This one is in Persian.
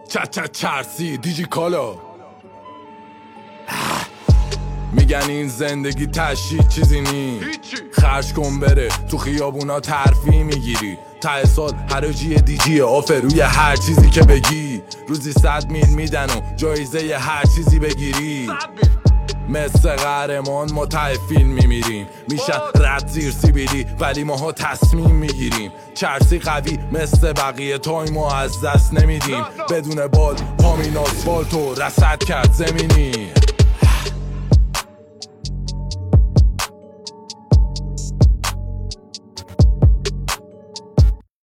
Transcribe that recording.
چرسی دیجی کالا. میگن این زندگی تشید چیزی نی، خرج کن بره تو خیابونا ترفی میگیری. ته سال حراجی دیجی آفر روی هر چیزی که بگی. روزی 100 میل میدن و جایزه هر چیزی بگیری. مثل قهرمان ما ته فیلم میمیریم، میشن رد زیر سیبیلی ولی ماها تصمیم میگیریم. چرسی قوی مثل بقیه تایم ما از دست نمیدیم. بدون بال پامین آسفالت و رصد کرد زمینی.